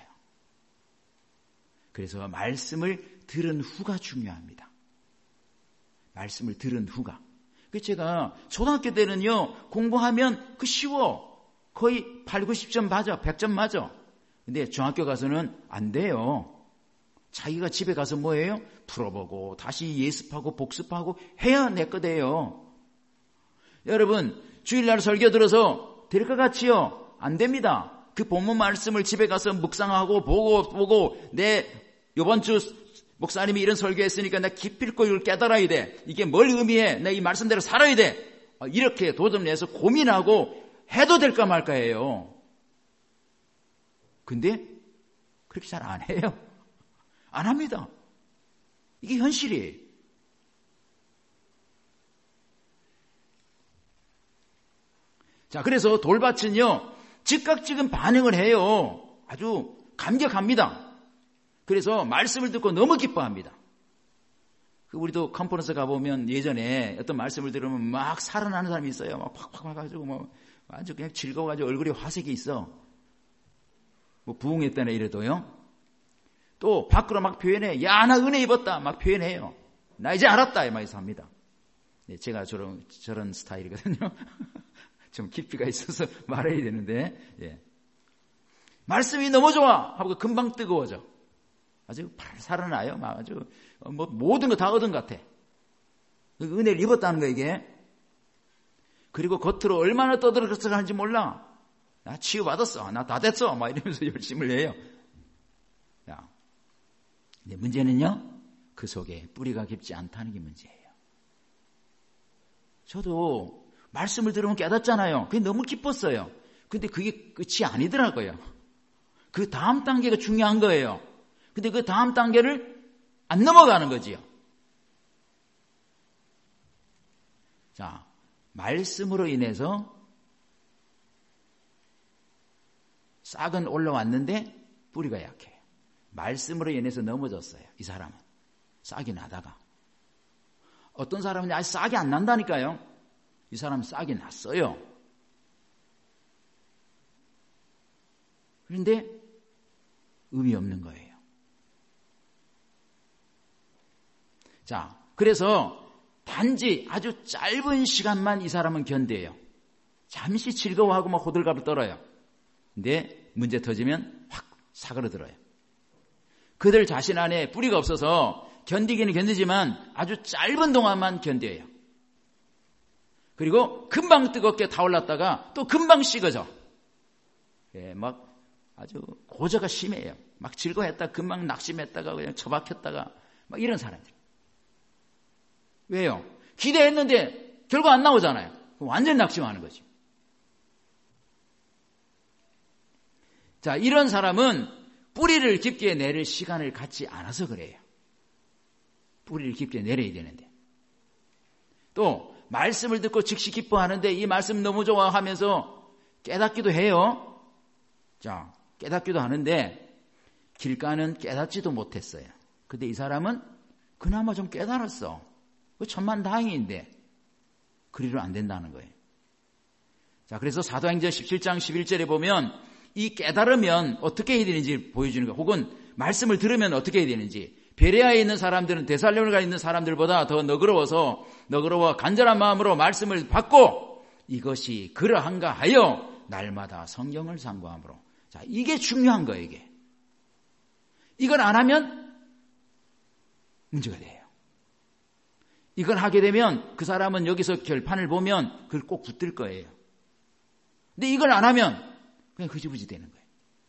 그래서 말씀을 들은 후가 중요합니다. 말씀을 들은 후가. 그래서 제가 초등학교 때는요, 공부하면 그 쉬워. 거의 팔, 구십 점 맞아. 백 점 맞아. 근데 중학교 가서는 안 돼요. 자기가 집에 가서 뭐예요? 풀어보고 다시 예습하고 복습하고 해야 내 거돼요. 여러분, 주일날 설교 들어서 될 것 같지요? 안 됩니다. 그 본문 말씀을 집에 가서 묵상하고 보고 보고 내 이번 주 목사님이 이런 설교했으니까 나 기필코 이걸 깨달아야 돼. 이게 뭘 의미해? 나 이 말씀대로 살아야 돼. 이렇게 도전해서 고민하고 해도 될까 말까예요. 근데 그렇게 잘 안 해요. 안 합니다. 이게 현실이에요. 자, 그래서 돌밭은요, 즉각 지금 반응을 해요. 아주 감격합니다. 그래서 말씀을 듣고 너무 기뻐합니다. 우리도 컨퍼런스 가보면 예전에 어떤 말씀을 들으면 막 살아나는 사람이 있어요. 막 팍팍 해가지고 뭐 아주 그냥 즐거워가지고 얼굴에 화색이 있어. 뭐 부흥했다네 이래도요. 또 밖으로 막 표현해. 야, 나 은혜 입었다. 막 표현해요. 나 이제 알았다. 막 해서 합니다. 네, 제가 저런, 저런 스타일이거든요. 좀 깊이가 있어서 말해야 되는데, 예. 말씀이 너무 좋아! 하고 금방 뜨거워져. 아주 살아나요. 막 아주, 뭐, 모든 거 다 얻은 것 같아. 은혜를 입었다는 거, 이게. 그리고 겉으로 얼마나 떠들어서 하는지 몰라. 나 치유받았어. 나 다 됐어. 막 이러면서 열심을 해요. 야. 근데 문제는요, 그 속에 뿌리가 깊지 않다는 게 문제예요. 저도 말씀을 들으면 깨닫잖아요. 그게 너무 기뻤어요. 근데 그게 끝이 아니더라고요. 그 다음 단계가 중요한 거예요. 근데 그 다음 단계를 안 넘어가는 거지요. 자, 말씀으로 인해서 싹은 올라왔는데 뿌리가 약해요. 말씀으로 인해서 넘어졌어요. 이 사람은. 싹이 나다가. 어떤 사람은 아직 싹이 안 난다니까요. 이 사람은 싹이 났어요. 그런데 의미 없는 거예요. 자, 그래서 단지 아주 짧은 시간만 이 사람은 견뎌요. 잠시 즐거워하고 막 호들갑을 떨어요. 근데 문제 터지면 확 사그러들어요. 그들 자신 안에 뿌리가 없어서 견디기는 견디지만 아주 짧은 동안만 견뎌요. 그리고 금방 뜨겁게 타올랐다가 또 금방 식어져. 예, 막 아주 고저가 심해요. 막 즐거워했다가 금방 낙심했다가 그냥 처박혔다가 막 이런 사람들. 왜요? 기대했는데 결과 안 나오잖아요. 완전히 낙심하는 거죠. 자, 이런 사람은 뿌리를 깊게 내릴 시간을 갖지 않아서 그래요. 뿌리를 깊게 내려야 되는데. 또 말씀을 듣고 즉시 기뻐하는데 이 말씀 너무 좋아하면서 깨닫기도 해요. 자, 깨닫기도 하는데 길가는 깨닫지도 못했어요. 근데 이 사람은 그나마 좀 깨달았어. 그 천만다행인데 그리로 안 된다는 거예요. 자, 그래서 사도행전 십칠 장 십일 절에 보면 이 깨달으면 어떻게 해야 되는지 보여주는 거, 혹은 말씀을 들으면 어떻게 해야 되는지. 베레아에 있는 사람들은 데살로니가에 있는 사람들보다 더 너그러워서 너그러워 간절한 마음으로 말씀을 받고 이것이 그러한가 하여 날마다 성경을 상고함으로. 자, 이게 중요한 거예요. 이게. 이걸 안 하면 문제가 돼요. 이걸 하게 되면 그 사람은 여기서 결판을 보면 그걸 꼭 붙들 거예요. 근데 이걸 안 하면 그냥 흐지부지 되는 거예요.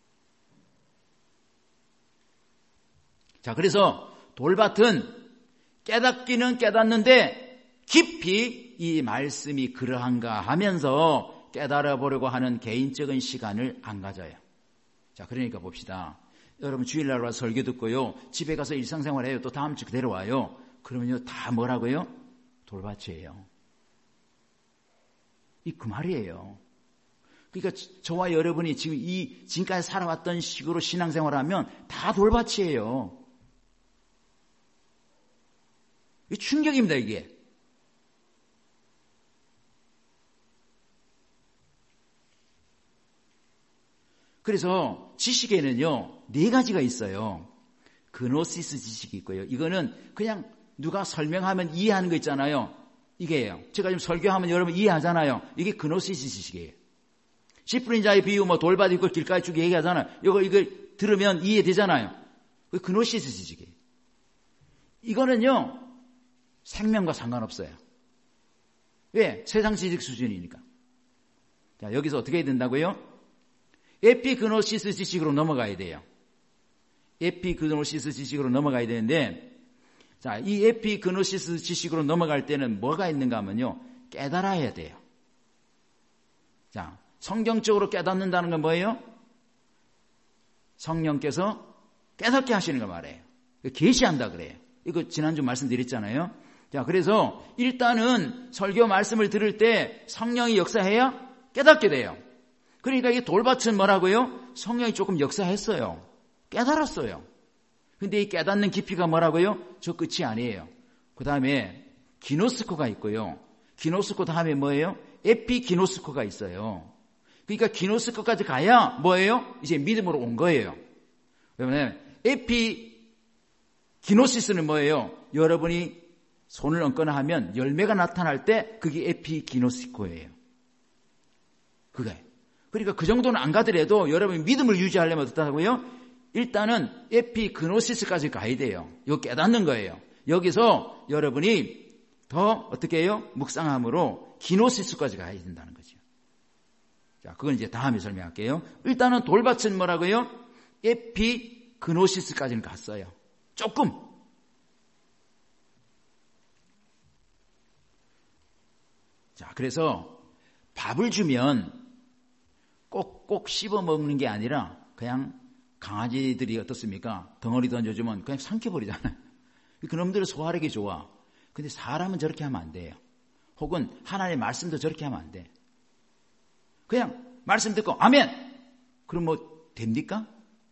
자, 그래서 돌밭은 깨닫기는 깨닫는데 깊이 이 말씀이 그러한가 하면서 깨달아 보려고 하는 개인적인 시간을 안 가져요. 자, 그러니까 봅시다. 여러분 주일날 와서 설교 듣고요. 집에 가서 일상생활 해요. 또 다음 주 그대로 와요. 그러면요, 다 뭐라고요? 돌밭이에요. 이 그 말이에요. 그러니까 저와 여러분이 지금 이 지금까지 살아왔던 식으로 신앙생활하면 다 돌밭이에요. 이게 충격입니다, 이게. 그래서 지식에는요, 네 가지가 있어요. 그노시스 지식이 있고요. 이거는 그냥 누가 설명하면 이해하는 거 있잖아요. 이게요. 제가 지금 설교하면 여러분 이해하잖아요. 이게 그노시스 지식이에요. 씨 뿌린 자의 비유, 뭐 돌밭 있고 길가에 쭉 얘기하잖아요. 이거, 이거 들으면 이해되잖아요. 그 그노시스 지식이에요. 이거는요, 생명과 상관없어요. 왜? 세상 지식 수준이니까. 자, 여기서 어떻게 해야 된다고요? 에피그노시스 지식으로 넘어가야 돼요. 에피그노시스 지식으로 넘어가야 되는데, 자, 이 에피그노시스 지식으로 넘어갈 때는 뭐가 있는가 하면요, 깨달아야 돼요. 자, 성경적으로 깨닫는다는 건 뭐예요? 성령께서 깨닫게 하시는 걸 말해요. 계시한다 그래요. 이거 지난주 말씀드렸잖아요. 자, 그래서 일단은 설교 말씀을 들을 때 성령이 역사해야 깨닫게 돼요. 그러니까 이 돌밭은 뭐라고요? 성령이 조금 역사했어요. 깨달았어요. 근데 이 깨닫는 깊이가 뭐라고요? 저 끝이 아니에요. 그 다음에 기노스코가 있고요. 기노스코 다음에 뭐예요? 에피기노스코가 있어요. 그러니까 기노스코까지 가야 뭐예요? 이제 믿음으로 온 거예요. 왜냐면 에피기노시스는 뭐예요? 여러분이 손을 얹거나 하면 열매가 나타날 때 그게 에피기노스코예요. 그게. 그러니까 그 정도는 안 가더라도 여러분이 믿음을 유지하려면 어떻다고요? 일단은 에피그노시스까지 가야 돼요. 이거 깨닫는 거예요. 여기서 여러분이 더 어떻게 해요? 묵상함으로 기노시스까지 가야 된다는 거죠. 자, 그건 이제 다음에 설명할게요. 일단은 돌밭은 뭐라고요? 에피그노시스까지는 갔어요. 조금. 자, 그래서 밥을 주면 꼭꼭 씹어 먹는 게 아니라 그냥 강아지들이 어떻습니까? 덩어리 던져주면 그냥 삼켜버리잖아요. 그놈들은 소화력이 좋아. 근데 사람은 저렇게 하면 안 돼요. 혹은 하나님의 말씀도 저렇게 하면 안 돼. 그냥 말씀 듣고 아멘! 그럼 뭐 됩니까?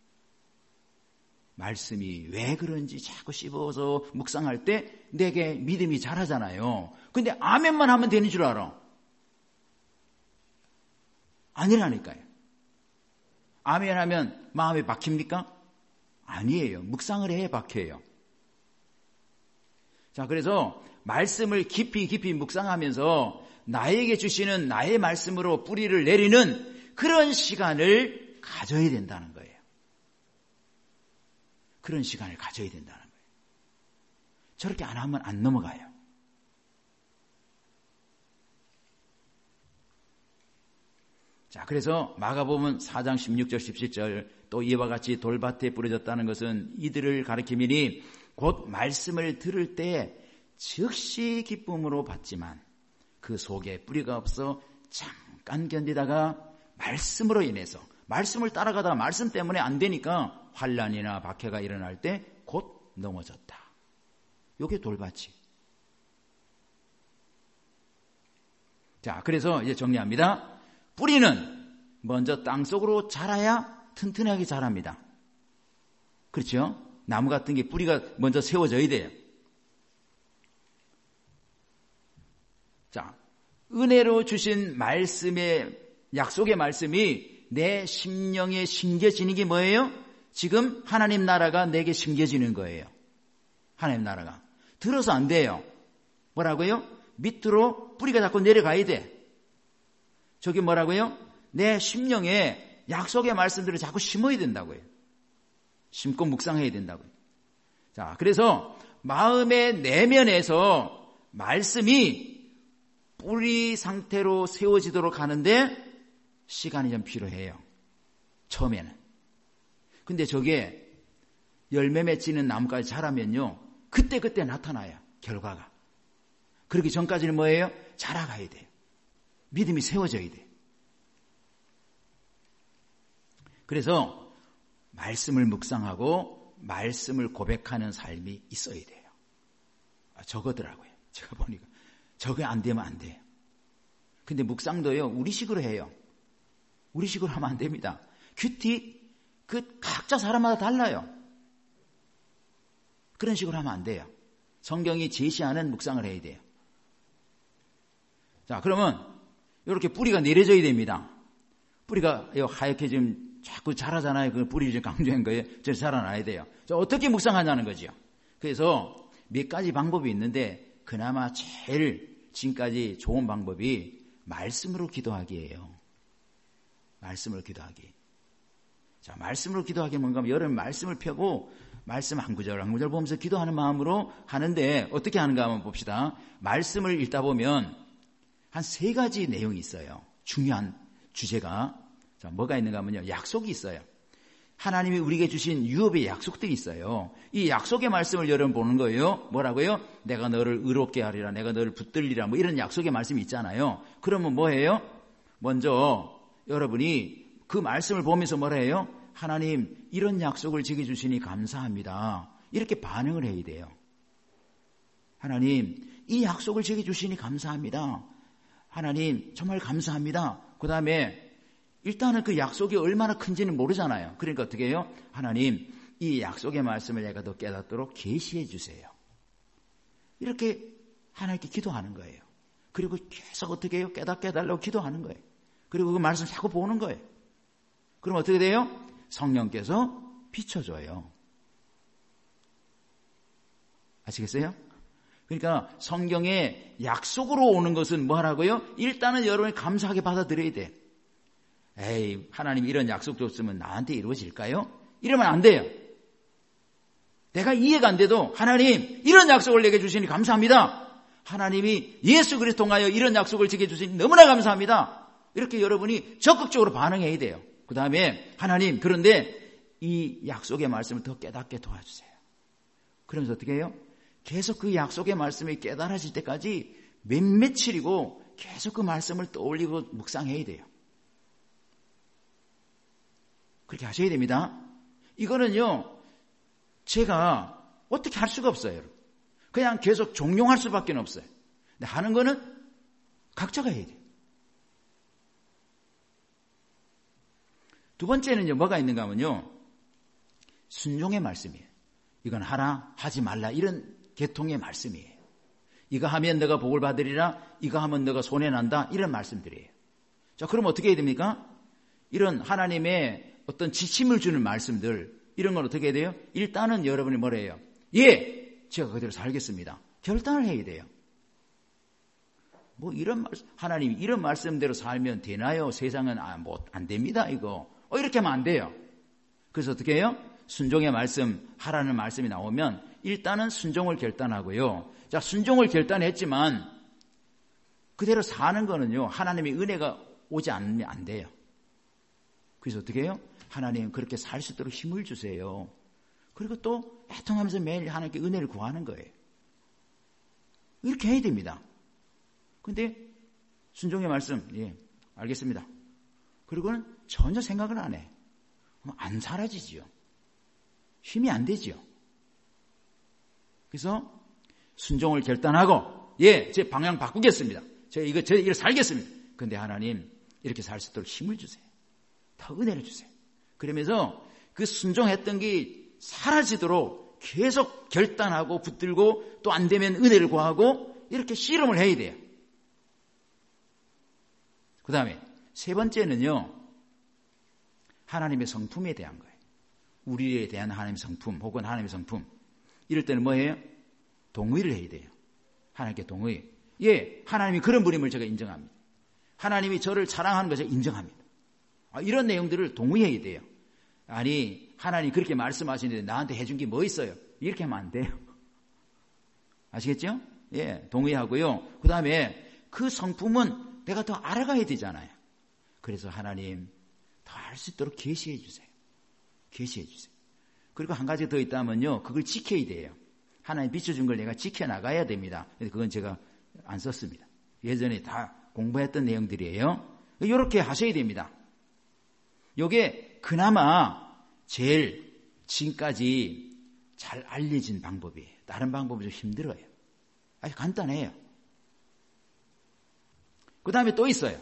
말씀이 왜 그런지 자꾸 씹어서 묵상할 때 내게 믿음이 자라잖아요. 근데 아멘만 하면 되는 줄 알아. 아니라니까요. 아멘 하면 마음에 박힙니까? 아니에요. 묵상을 해야 박혀요. 자, 그래서 말씀을 깊이 깊이 묵상하면서 나에게 주시는 나의 말씀으로 뿌리를 내리는 그런 시간을 가져야 된다는 거예요. 그런 시간을 가져야 된다는 거예요. 저렇게 안 하면 안 넘어가요. 자, 그래서 마가복음 사 장 십육 절 십칠 절 또 이와 같이 돌밭에 뿌려졌다는 것은 이들을 가리킴이니 곧 말씀을 들을 때 즉시 기쁨으로 받지만 그 속에 뿌리가 없어 잠깐 견디다가 말씀으로 인해서 말씀을 따라가다가 말씀 때문에 안 되니까 환난이나 박해가 일어날 때 곧 넘어졌다. 이게 돌밭이. 자, 그래서 이제 정리합니다. 뿌리는 먼저 땅속으로 자라야 튼튼하게 자랍니다. 그렇죠? 나무 같은 게 뿌리가 먼저 세워져야 돼요. 자, 은혜로 주신 말씀의 약속의 말씀이 내 심령에 심겨지는 게 뭐예요? 지금 하나님 나라가 내게 심겨지는 거예요. 하나님 나라가. 들어서 안 돼요. 뭐라고요? 밑으로 뿌리가 자꾸 내려가야 돼. 저기 뭐라고요? 내 심령에 약속의 말씀들을 자꾸 심어야 된다고요. 심고 묵상해야 된다고요. 자, 그래서 마음의 내면에서 말씀이 뿌리 상태로 세워지도록 하는데 시간이 좀 필요해요. 처음에는. 근데 저게 열매 맺히는 나무까지 자라면요. 그때그때 나타나요. 결과가. 그러기 전까지는 뭐예요? 자라가야 돼요. 믿음이 세워져야 돼요. 그래서 말씀을 묵상하고 말씀을 고백하는 삶이 있어야 돼요. 아, 저거더라고요. 제가 보니까. 저게 안 되면 안 돼요. 근데 묵상도요. 우리식으로 해요. 우리식으로 하면 안 됩니다. 큐티 그 각자 사람마다 달라요. 그런 식으로 하면 안 돼요. 성경이 제시하는 묵상을 해야 돼요. 자, 그러면 이렇게 뿌리가 내려져야 됩니다. 뿌리가 하얗게 지금 자꾸 자라잖아요. 그 뿌리를 지금 강조한 거예요. 저 자라나야 돼요. 자, 어떻게 묵상하냐는 거죠. 그래서 몇 가지 방법이 있는데 그나마 제일 지금까지 좋은 방법이 말씀으로 기도하기예요. 말씀으로 기도하기. 자, 말씀으로 기도하기 뭔가 하면 여러분 말씀을 펴고 말씀 한 구절 한 구절 보면서 기도하는 마음으로 하는데 어떻게 하는가 한번 봅시다. 말씀을 읽다 보면 한 세 가지 내용이 있어요. 중요한 주제가. 자, 뭐가 있는가 하면요. 약속이 있어요. 하나님이 우리에게 주신 유업의 약속들이 있어요. 이 약속의 말씀을 여러분 보는 거예요. 뭐라고요? 내가 너를 의롭게 하리라, 내가 너를 붙들리라, 뭐 이런 약속의 말씀이 있잖아요. 그러면 뭐예요? 먼저 여러분이 그 말씀을 보면서 뭐라 해요? 하나님, 이런 약속을 지켜주시니 감사합니다. 이렇게 반응을 해야 돼요. 하나님, 이 약속을 지켜주시니 감사합니다. 하나님, 정말 감사합니다. 그 다음에 일단은 그 약속이 얼마나 큰지는 모르잖아요. 그러니까 어떻게 해요? 하나님, 이 약속의 말씀을 내가 더 깨닫도록 계시해 주세요. 이렇게 하나님께 기도하는 거예요. 그리고 계속 어떻게 해요? 깨닫게 해달라고 기도하는 거예요. 그리고 그 말씀 자꾸 보는 거예요. 그럼 어떻게 돼요? 성령께서 비춰줘요. 아시겠어요? 그러니까 성경에 약속으로 오는 것은 뭐라고요? 일단은 여러분이 감사하게 받아들여야 돼. 에이, 하나님 이런 약속 줬으면 나한테 이루어질까요? 이러면 안 돼요. 내가 이해가 안 돼도 하나님 이런 약속을 내게 주시니 감사합니다. 하나님이 예수 그리스도 통하여 이런 약속을 지켜주시니 너무나 감사합니다. 이렇게 여러분이 적극적으로 반응해야 돼요. 그 다음에 하나님 그런데 이 약속의 말씀을 더 깨닫게 도와주세요. 그러면서 어떻게 해요? 계속 그 약속의 말씀이 깨달아질 때까지 몇 며칠이고 계속 그 말씀을 떠올리고 묵상해야 돼요. 그렇게 하셔야 됩니다. 이거는요, 제가 어떻게 할 수가 없어요. 그냥 계속 종용할 수밖에 없어요. 근데 하는 거는 각자가 해야 돼요. 두 번째는요, 뭐가 있는가 하면요, 순종의 말씀이에요. 이건 하라, 하지 말라, 이런 계통의 말씀이에요. 이거 하면 너가 복을 받으리라, 이거 하면 너가 손해난다, 이런 말씀들이에요. 자, 그럼 어떻게 해야 됩니까? 이런 하나님의 어떤 지침을 주는 말씀들, 이런 건 어떻게 해야 돼요? 일단은 여러분이 뭐라 해요? 예, 제가 그대로 살겠습니다. 결단을 해야 돼요. 뭐 이런 말씀, 하나님이 이런 말씀대로 살면 되나요? 세상은 아, 뭐 안 됩니다, 이거. 어, 이렇게 하면 안 돼요. 그래서 어떻게 해요? 순종의 말씀, 하라는 말씀이 나오면 일단은 순종을 결단하고요. 자, 순종을 결단했지만 그대로 사는 거는요, 하나님의 은혜가 오지 않으면 안 돼요. 그래서 어떻게 해요? 하나님 그렇게 살 수 있도록 힘을 주세요. 그리고 또 애통하면서 매일 하나님께 은혜를 구하는 거예요. 이렇게 해야 됩니다. 근데 순종의 말씀, 예, 알겠습니다. 그리고는 전혀 생각을 안 해. 안 사라지지요. 힘이 안 되지요. 그래서 순종을 결단하고, 예, 제 방향 바꾸겠습니다. 제가 이거, 제가 이걸 살겠습니다. 근데 하나님 이렇게 살 수 있도록 힘을 주세요. 더 은혜를 주세요. 그러면서 그 순종했던 게 사라지도록 계속 결단하고 붙들고 또 안 되면 은혜를 구하고 이렇게 씨름을 해야 돼요. 그 다음에 세 번째는요, 하나님의 성품에 대한 거예요. 우리에 대한 하나님의 성품 혹은 하나님의 성품. 이럴 때는 뭐예요? 동의를 해야 돼요. 하나님께 동의. 예, 하나님이 그런 분임을 제가 인정합니다. 하나님이 저를 사랑하는 것을 인정합니다. 아, 이런 내용들을 동의해야 돼요. 아니, 하나님 그렇게 말씀하시는데 나한테 해준 게 뭐 있어요? 이렇게 하면 안 돼요. 아시겠죠? 예, 동의하고요. 그 다음에 그 성품은 내가 더 알아가야 되잖아요. 그래서 하나님 더 알 수 있도록 계시해 주세요. 계시해 주세요. 그리고 한 가지 더 있다면요, 그걸 지켜야 돼요. 하나님 비춰준 걸 내가 지켜나가야 됩니다. 그건 제가 안 썼습니다. 예전에 다 공부했던 내용들이에요. 이렇게 하셔야 됩니다. 이게 그나마 제일 지금까지 잘 알려진 방법이에요. 다른 방법은 좀 힘들어요. 아주 간단해요. 그 다음에 또 있어요.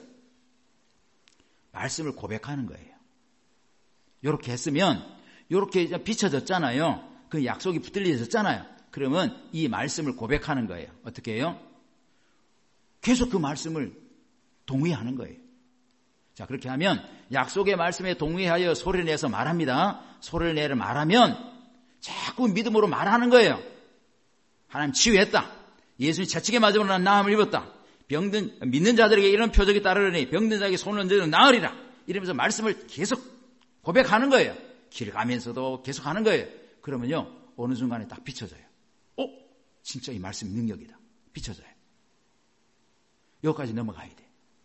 말씀을 고백하는 거예요. 이렇게 했으면 이렇게 비춰졌잖아요. 그 약속이 붙들려졌잖아요. 그러면 이 말씀을 고백하는 거예요. 어떻게 해요? 계속 그 말씀을 동의하는 거예요. 자, 그렇게 하면 약속의 말씀에 동의하여 소리를 내서 말합니다. 소리를 내려 말하면 자꾸 믿음으로 말하는 거예요. 하나님 치유했다. 예수님 채찍에 맞으므로 난 나음을 입었다. 병든 믿는 자들에게 이런 표적이 따르려니 병든 자에게 손을 얹으면 나으리라. 이러면서 말씀을 계속 고백하는 거예요. 길 가면서도 계속 하는 거예요. 그러면요, 어느 순간에 딱 비춰져요. 어? 진짜 이 말씀 능력이다. 비춰져요. 여기까지 넘어가야 돼.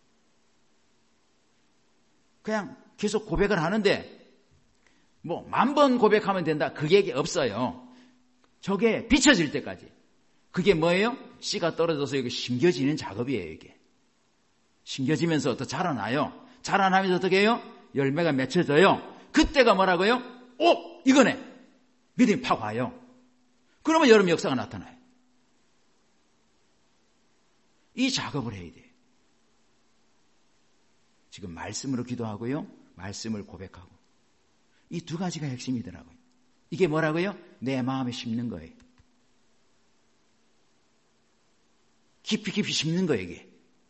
그냥 계속 고백을 하는데 뭐 만 번 고백하면 된다. 그게 없어요. 저게 비춰질 때까지. 그게 뭐예요? 씨가 떨어져서 이게 심겨지는 작업이에요. 이게 심겨지면서 더 자라나요. 자라나면서 어떻게 해요? 열매가 맺혀져요. 그때가 뭐라고요? 오! 이거네. 믿음이 팍 와요. 그러면 여러분 역사가 나타나요. 이 작업을 해야 돼요. 지금 말씀으로 기도하고요. 말씀을 고백하고. 이 두 가지가 핵심이더라고요. 이게 뭐라고요? 내 마음에 심는 거예요. 깊이 깊이 심는 거예요, 이게.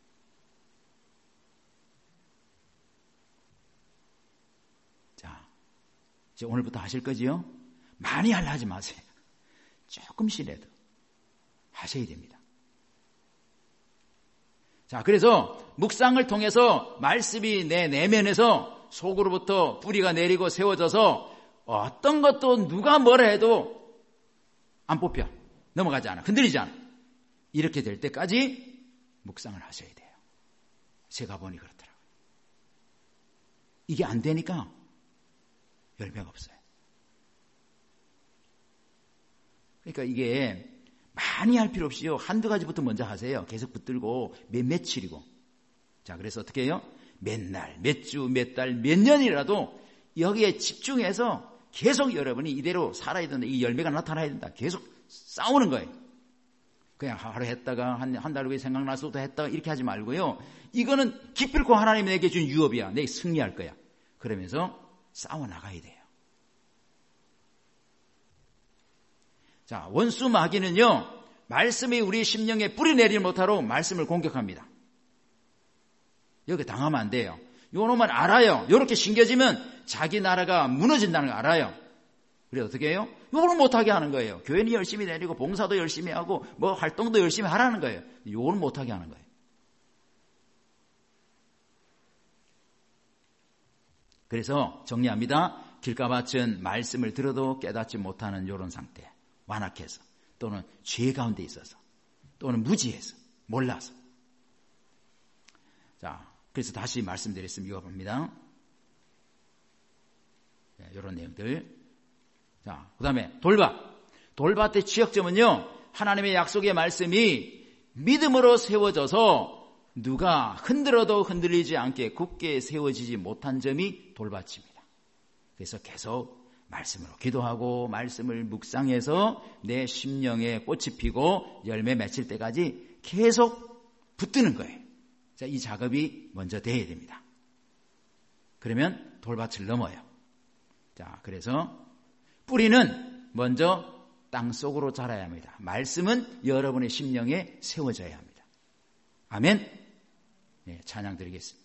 자, 이제 오늘부터 하실 거지요? 많이 하려 하지 마세요. 조금씩이라도 하셔야 됩니다. 자, 그래서 묵상을 통해서 말씀이 내 내면에서 속으로부터 뿌리가 내리고 세워져서 어떤 것도 누가 뭐라 해도 안 뽑혀. 넘어가지 않아. 흔들리지 않아. 이렇게 될 때까지 묵상을 하셔야 돼요. 제가 보니 그렇더라고요. 이게 안 되니까 열매가 없어요. 그러니까 이게 많이 할 필요 없이요. 한두 가지부터 먼저 하세요. 계속 붙들고 몇 며칠이고. 자, 그래서 어떻게 해요? 몇 날, 몇 주, 몇 달, 몇 년이라도 여기에 집중해서 계속 여러분이 이대로 살아야 된다. 이 열매가 나타나야 된다. 계속 싸우는 거예요. 그냥 하루 했다가 한, 한 달 후에 생각나서 또 했다가 이렇게 하지 말고요. 이거는 기필코 하나님이 내게 준 유업이야. 내가 승리할 거야. 그러면서 싸워나가야 돼요. 자, 원수 마귀는요, 말씀이 우리 심령에 뿌리 내리지 못하도록 말씀을 공격합니다. 여기 당하면 안 돼요. 요놈은 알아요. 요렇게 심겨지면 자기 나라가 무너진다는 걸 알아요. 그래서 어떻게 해요? 요거는 못하게 하는 거예요. 교회는 열심히 내리고 봉사도 열심히 하고 뭐 활동도 열심히 하라는 거예요. 요거는 못하게 하는 거예요. 그래서 정리합니다. 길가밭은 말씀을 들어도 깨닫지 못하는 이런 상태. 완악해서 또는 죄 가운데 있어서 또는 무지해서 몰라서. 자, 그래서 다시 말씀드렸습니다. 이거 네, 이런 내용들. 자, 그 다음에 돌밭. 돌밭의 지역점은요, 하나님의 약속의 말씀이 믿음으로 세워져서 누가 흔들어도 흔들리지 않게 굳게 세워지지 못한 점이 돌밭입니다. 그래서 계속 말씀으로 기도하고 말씀을 묵상해서 내 심령에 꽃이 피고 열매 맺힐 때까지 계속 붙드는 거예요. 자, 이 작업이 먼저 돼야 됩니다. 그러면 돌밭을 넘어요. 자, 그래서 뿌리는 먼저 땅 속으로 자라야 합니다. 말씀은 여러분의 심령에 세워져야 합니다. 아멘. 네, 찬양 드리겠습니다.